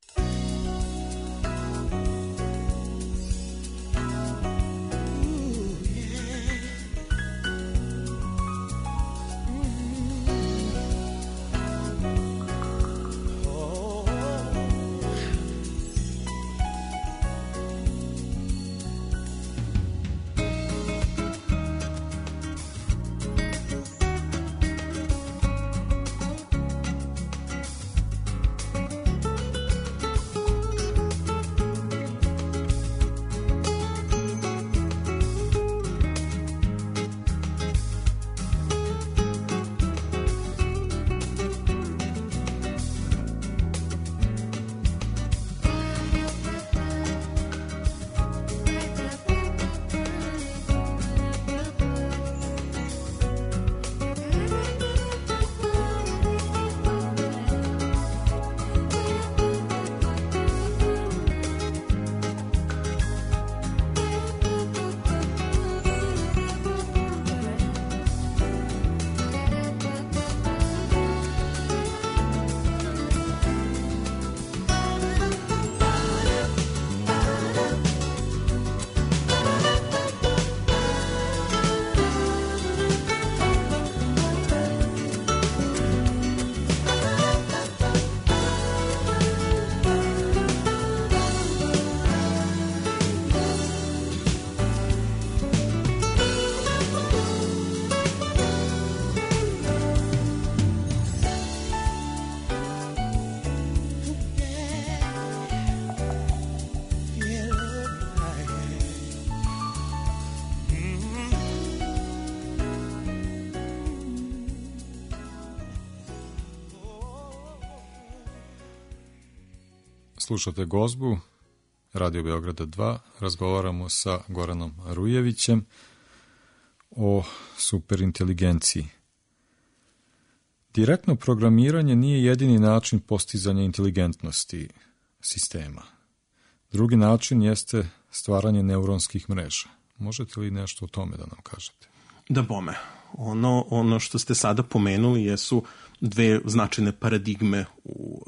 Slušate Gozbu, Radio Beograda 2, razgovaramo sa Goranom Rujevićem o superinteligenciji. Direktno programiranje nije jedini način postizanja inteligentnosti sistema. Drugi način jeste stvaranje neuronskih mreža. Možete li nešto o tome da nam kažete? Da bome. Ono što ste sada pomenuli jesu dve značajne paradigme u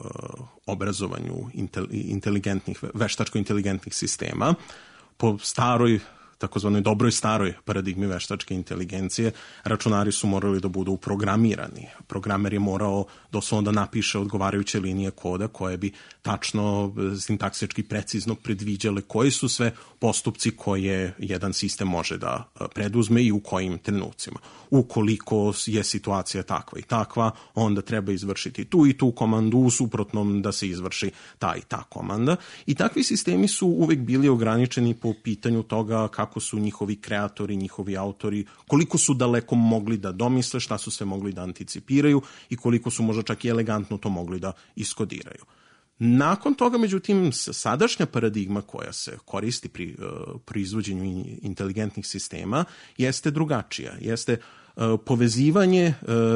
obrazovanju veštačko-inteligentnih sistema. Po staroj takozvanoj dobroj staroj paradigmi veštačke inteligencije, računari su morali da budu programirani. Programer je morao doslovno da napiše odgovarajuće linije koda koje bi tačno, sintaksički precizno predviđale koji su sve postupci koje jedan sistem može da preduzme i u kojim trenucima. Ukoliko je situacija takva i takva, onda treba izvršiti tu i tu komandu, u suprotnom da se izvrši ta i ta komanda. I takvi sistemi su uvek bili ograničeni po pitanju toga kako su njihovi kreatori, njihovi autori, koliko su daleko mogli da domisle, šta su sve mogli da anticipiraju i koliko su možda čak i elegantno to mogli da iskodiraju. Nakon toga, međutim, sadašnja paradigma koja se koristi pri proizvođenju inteligentnih sistema jeste drugačija. Jeste povezivanje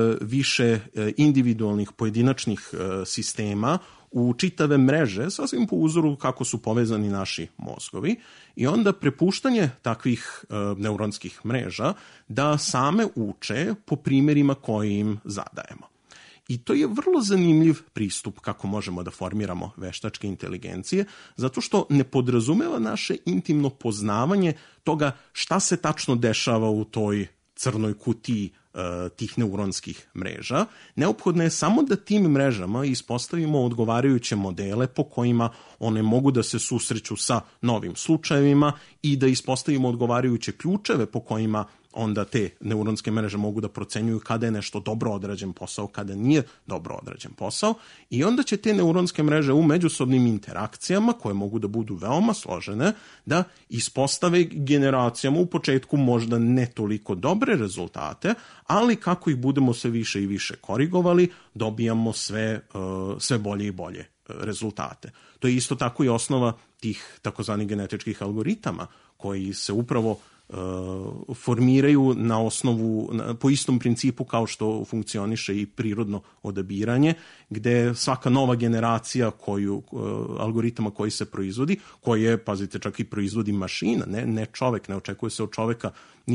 više individualnih pojedinačnih sistema u čitave mreže, sasvim po uzoru kako su povezani naši mozgovi, i onda prepuštanje takvih neuronskih mreža da same uče po primjerima koje im zadajemo. I to je vrlo zanimljiv pristup kako možemo da formiramo veštačke inteligencije, zato što ne podrazumeva naše intimno poznavanje toga šta se tačno dešava u toj crnoj kutiji tih neuronskih mreža. Neophodno je samo da tim mrežama ispostavimo odgovarajuće modele po kojima one mogu da se susreću sa novim slučajevima i da ispostavimo odgovarajuće ključeve po kojima onda te neuronske mreže mogu da procenjuju kada je nešto dobro odrađen posao, kada nije dobro odrađen posao, i onda će te neuronske mreže u međusobnim interakcijama, koje mogu da budu veoma složene, da ispostave generacijama u početku možda ne toliko dobre rezultate, ali kako ih budemo sve više i više korigovali, dobijamo sve bolje i bolje rezultate. To je isto tako i osnova tih takozvanih genetičkih algoritama, koji se upravo formiraju na osnovu, po istom principu kao što funkcioniše i prirodno odabiranje, gde svaka nova generacija algoritama koji se proizvodi, koje, pazite, čak i proizvodi mašina, ne čovek, ne očekuje se od čoveka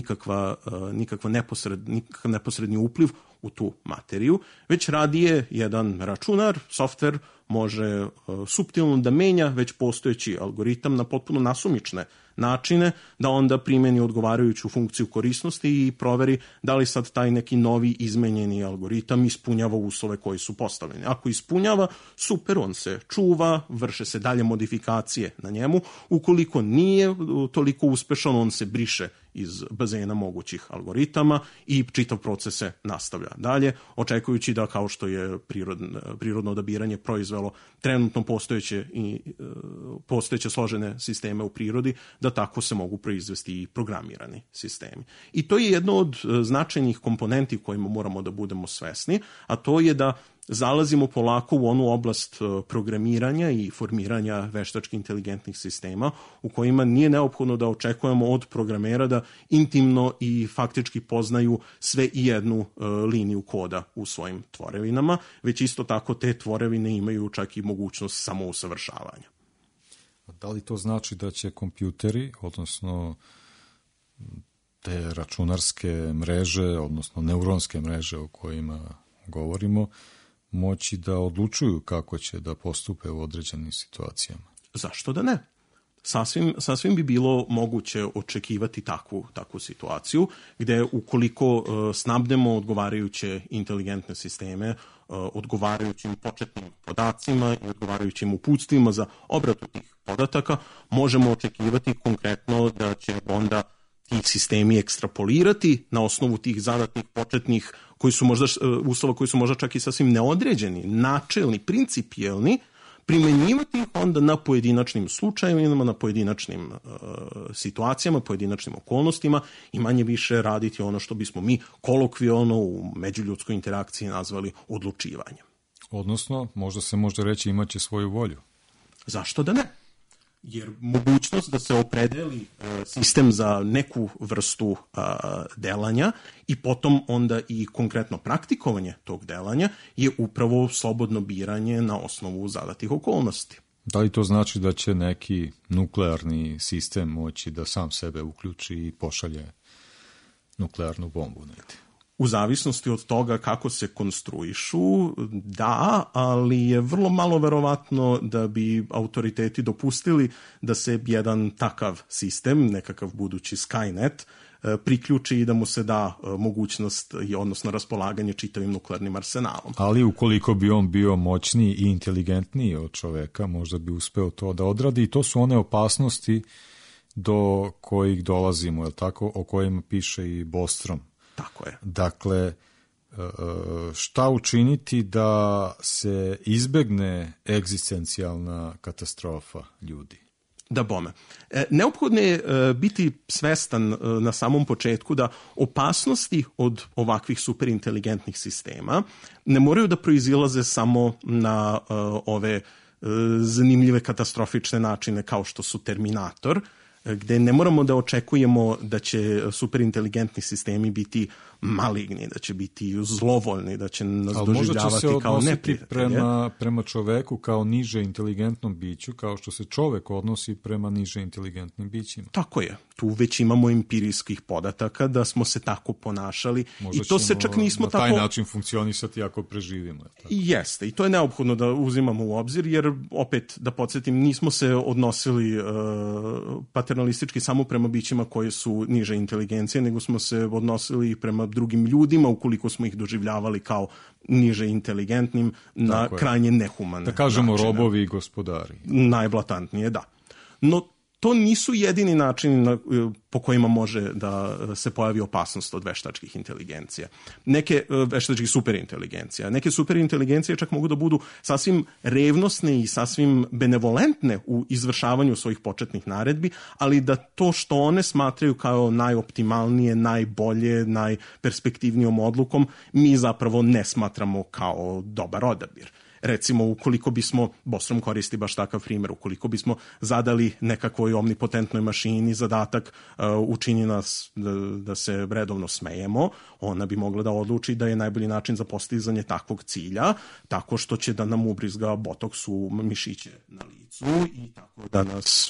nikakav neposredni upliv u tu materiju, već radije jedan računar, softver, može suptilno da menja već postojeći algoritam na potpuno nasumične načine, da onda primeni odgovarajuću funkciju korisnosti i proveri da li sad taj neki novi izmenjeni algoritam ispunjava uslove koji su postavljeni. Ako ispunjava, super, on se čuva, vrše se dalje modifikacije na njemu. Ukoliko nije toliko uspešan, on se briše iz bazena mogućih algoritama i čitav proces se nastavlja dalje, očekujući da, kao što je prirodno odabiranje proizvelo trenutno postojeće složene sisteme u prirodi, da tako se mogu proizvesti i programirani sistemi. I to je jedno od značajnih komponenti kojima moramo da budemo svesni, a to je da zalazimo polako u onu oblast programiranja i formiranja veštački inteligentnih sistema u kojima nije neophodno da očekujemo od programera da intimno i faktički poznaju sve i jednu liniju koda u svojim tvorevinama, već isto tako te tvorevine imaju čak i mogućnost samousavršavanja. Da li to znači da će kompjuteri, odnosno te računarske mreže, odnosno neuronske mreže o kojima govorimo, moći da odlučuju kako će da postupe u određenim situacijama? Zašto da ne? Sasvim bi bilo moguće očekivati takvu situaciju, gde ukoliko snabdemo odgovarajuće inteligentne sisteme odgovarajućim početnim podacima i odgovarajućim uputstvima za obradu tih podataka, možemo očekivati konkretno da će onda ti sistemi ekstrapolirati na osnovu tih zadatnih početnih uslova koji su možda čak i sasvim neodređeni, načelni, principijelni, primenjivati ih onda na pojedinačnim slučajevima, na pojedinačnim situacijama, pojedinačnim okolnostima i manje više raditi ono što bismo mi kolokvijalno u međuljudskoj interakciji nazvali odlučivanjem. Odnosno, možda se može reći imaće svoju volju. Zašto da ne? Jer mogućnost da se opredeli sistem za neku vrstu delanja i potom onda i konkretno praktikovanje tog delanja je upravo slobodno biranje na osnovu zadatih okolnosti. Da li to znači da će neki nuklearni sistem moći da sam sebe uključi i pošalje nuklearnu bombu negdje? U zavisnosti od toga kako se konstruišu, da, ali je vrlo malo verovatno da bi autoriteti dopustili da se jedan takav sistem, nekakav budući Skynet, priključi i da mu se da mogućnost, odnosno raspolaganje čitavim nuklearnim arsenalom. Ali ukoliko bi on bio moćniji i inteligentniji od čoveka, možda bi uspeo to da odradi i to su one opasnosti do kojih dolazimo, je li tako, o kojima piše i Bostrom. Tako je. Dakle, šta učiniti da se izbegne egzistencijalna katastrofa ljudi? Da bome. Neophodno je biti svestan na samom početku da opasnosti od ovakvih superinteligentnih sistema ne moraju da proizilaze samo na ove zanimljive katastrofične načine kao što su Terminator, gde ne moramo da očekujemo da će superinteligentni sistemi biti maligni, da će biti zlovoljni, da će nas doživljavati kao neprijatelje. Ali možda će se odnositi prema čoveku kao niže inteligentnom biću, kao što se čovek odnosi prema niže inteligentnim bićima. Tako je. Tu već imamo empirijskih podataka da smo se tako ponašali. Možda i to se čak nismo na taj način funkcionisati ako preživimo. Tako. Jeste, i to je neophodno da uzimamo u obzir, jer opet, da podsjetim, nismo se odnosili paternalistički samo prema bićima koje su niže inteligencije, nego smo se odnosili prema drugim ljudima, ukoliko smo ih doživljavali kao niže inteligentnim, na krajnje nehumane. Da kažemo načine. Robovi i gospodari. Najblatantnije, da. No, to nisu jedini načini po kojima može da se pojavi opasnost od veštačkih inteligencija. Neke veštačkih superinteligencija. Neke superinteligencije čak mogu da budu sasvim revnosne i sasvim benevolentne u izvršavanju svojih početnih naredbi, ali da to što one smatraju kao najoptimalnije, najbolje, najperspektivnijom odlukom, mi zapravo ne smatramo kao dobar odabir. Recimo, ukoliko bismo, Bostrom koristi baš takav primjer, ukoliko bismo zadali nekakvoj omnipotentnoj mašini zadatak učini nas da se redovno smejemo, ona bi mogla da odluči da je najbolji način za postizanje takvog cilja, tako što će da nam ubrizga botoksu mišiće na licu i tako da nas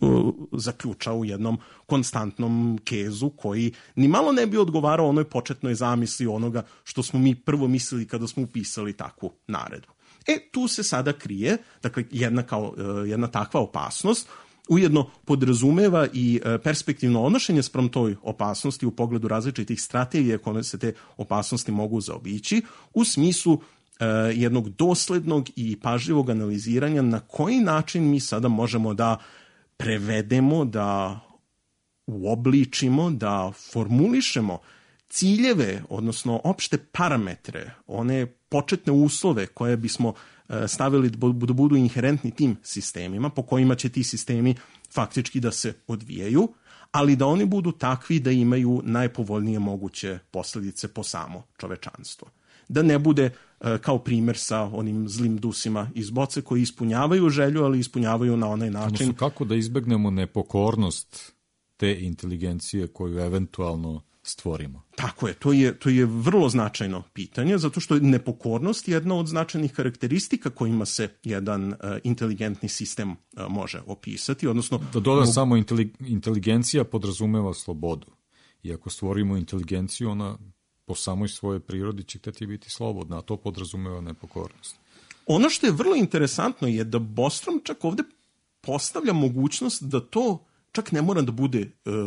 zaključa u jednom konstantnom kezu koji ni malo ne bi odgovarao onoj početnoj zamisli onoga što smo mi prvo mislili kada smo upisali takvu naredbu. Tu se sada krije, dakle, jedna takva opasnost, ujedno podrazumeva i perspektivno odnošenje spram toj opasnosti u pogledu različitih strategija kome se te opasnosti mogu zaobići, u smislu jednog doslednog i pažljivog analiziranja na koji način mi sada možemo da prevedemo, da uobličimo, da formulišemo ciljeve, odnosno opšte parametre, one početne uslove koje bismo stavili da budu inherentni tim sistemima, po kojima će ti sistemi faktički da se odvijaju, ali da oni budu takvi da imaju najpovoljnije moguće posljedice po samo čovečanstvo. Da ne bude kao primjer sa onim zlim dusima iz boce koji ispunjavaju želju, ali ispunjavaju na onaj način. Odnosno, kako da izbegnemo nepokornost te inteligencije koju eventualno stvorimo? Tako je, to je vrlo značajno pitanje, zato što je nepokornost jedna od značajnih karakteristika kojima se jedan inteligentni sistem može opisati, odnosno... Da dodam samo, inteligencija podrazumeva slobodu. I ako stvorimo inteligenciju, ona po samoj svojoj prirodi će hteti biti slobodna, a to podrazumeva nepokornost. Ono što je vrlo interesantno je da Bostrom čak ovde postavlja mogućnost da to čak ne mora da bude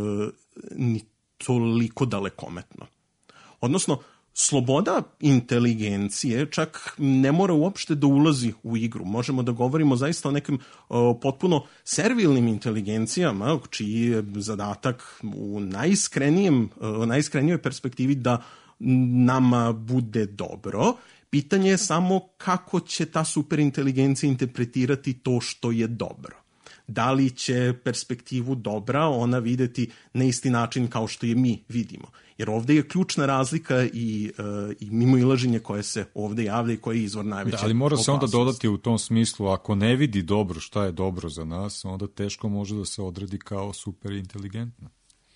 ni toliko dalekometno. Odnosno, sloboda inteligencije čak ne mora uopšte da ulazi u igru. Možemo da govorimo zaista o nekim potpuno servilnim inteligencijama, čiji je zadatak u najiskrenijoj perspektivi da nama bude dobro. Pitanje je samo kako će ta superinteligencija interpretirati to što je dobro. Da li će perspektivu dobra ona videti na isti način kao što je mi vidimo. Jer ovdje je ključna razlika i mimoilaženje koje se ovdje javlja i koje je izvor najveće opasnosti. Ali mora se onda dodati u tom smislu, ako ne vidi dobro šta je dobro za nas, onda teško može da se odredi kao superinteligentno.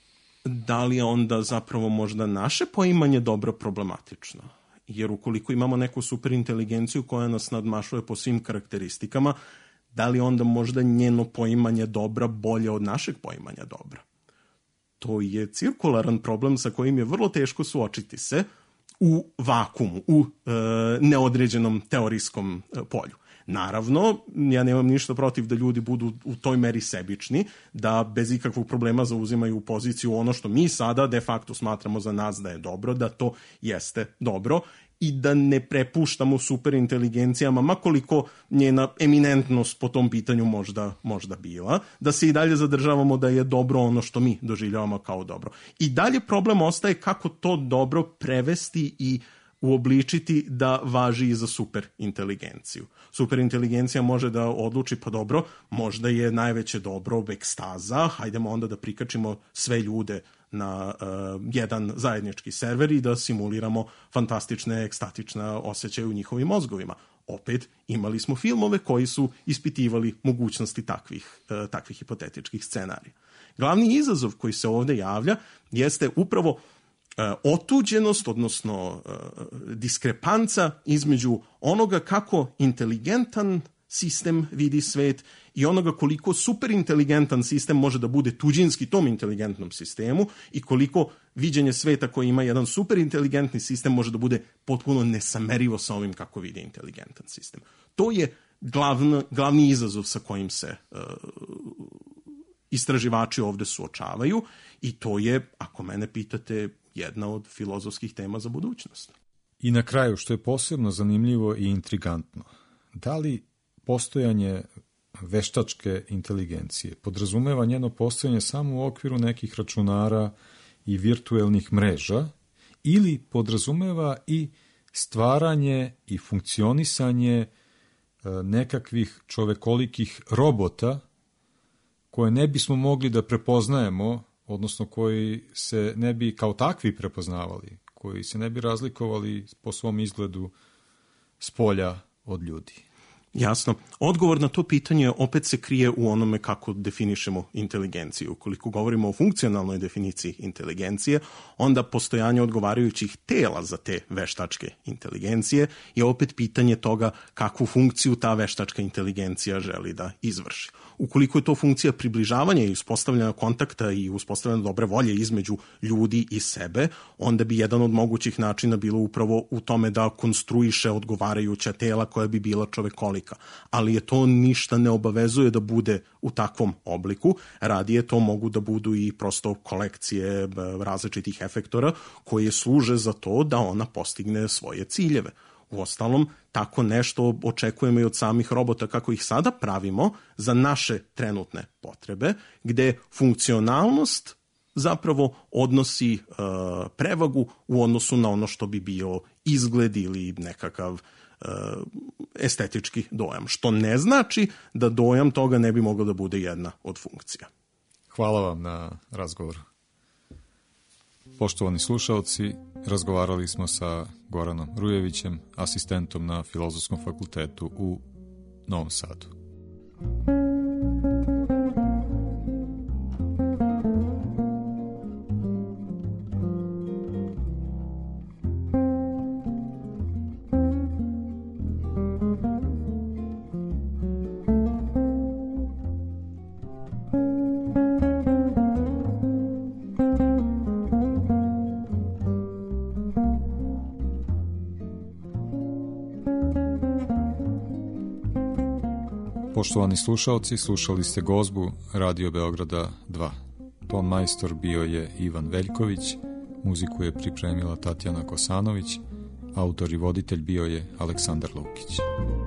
Da li je onda zapravo možda naše poimanje dobro problematično? Jer ukoliko imamo neku superinteligenciju koja nas nadmašuje po svim karakteristikama, da li onda možda njeno poimanje dobra bolje od našeg poimanja dobra? To je cirkularan problem sa kojim je vrlo teško suočiti se, u vakumu, u neodređenom teorijskom polju. Naravno, ja nemam ništa protiv da ljudi budu u toj meri sebični, da bez ikakvog problema zauzimaju poziciju ono što mi sada de facto smatramo za nas da je dobro, da to jeste dobro i da ne prepuštamo superinteligencijama, makoliko njena eminentnost po tom pitanju možda bila, da se i dalje zadržavamo da je dobro ono što mi doživljavamo kao dobro. I dalje problem ostaje kako to dobro prevesti i uobličiti da važi i za superinteligenciju. Superinteligencija može da odluči, pa dobro, možda je najveće dobro ekstaza, hajdemo onda da prikačimo sve ljude na jedan zajednički server i da simuliramo fantastične ekstatične osjećaje u njihovim mozgovima. Opet, imali smo filmove koji su ispitivali mogućnosti takvih hipotetičkih scenarija. Glavni izazov koji se ovde javlja jeste upravo otuđenost, odnosno diskrepanca između onoga kako inteligentan sistem vidi svet i onoga koliko superinteligentan sistem može da bude tuđinski tom inteligentnom sistemu i koliko viđenje sveta koji ima jedan superinteligentni sistem može da bude potpuno nesamerivo sa ovim kako vidi inteligentan sistem. To je glavni izazov sa kojim se istraživači ovde suočavaju i to je, ako mene pitate, jedna od filozofskih tema za budućnost. I na kraju, što je posebno zanimljivo i intrigantno, da li postojanje veštačke inteligencije podrazumeva njeno postojanje samo u okviru nekih računara i virtuelnih mreža ili podrazumeva i stvaranje i funkcionisanje nekakvih čovekolikih robota koje ne bismo mogli da prepoznajemo, odnosno koji se ne bi kao takvi prepoznavali, koji se ne bi razlikovali po svom izgledu s polja od ljudi. Jasno. Odgovor na to pitanje opet se krije u onome kako definišemo inteligenciju. Ukoliko govorimo o funkcionalnoj definiciji inteligencije, onda postojanje odgovarajućih tela za te veštačke inteligencije je opet pitanje toga kakvu funkciju ta veštačka inteligencija želi da izvrši. Ukoliko je to funkcija približavanja i uspostavljanja kontakta i uspostavljanja dobre volje između ljudi i sebe, onda bi jedan od mogućih načina bilo upravo u tome da konstruiše odgovarajuća tela koja bi bila čovekolika. Ali je to ništa ne obavezuje da bude u takvom obliku. Radije to mogu da budu i prosto kolekcije različitih efektora koje služe za to da ona postigne svoje ciljeve. Uostalom, tako nešto očekujemo i od samih robota kako ih sada pravimo za naše trenutne potrebe, gde funkcionalnost zapravo odnosi prevagu u odnosu na ono što bi bio izgled ili nekakav estetički dojam. Što ne znači da dojam toga ne bi mogao da bude jedna od funkcija. Hvala vam na razgovoru. Poštovani slušalci, razgovarali smo sa Goranom Rujevićem, asistentom na Filozofskom fakultetu u Novom Sadu. Poštovani slušalci, slušali ste gozbu Radio Beograda 2. Ton majstor bio je Ivan Veljković, muziku je pripremila Tatjana Kosanović, autor i voditelj bio je Aleksandar Lukić.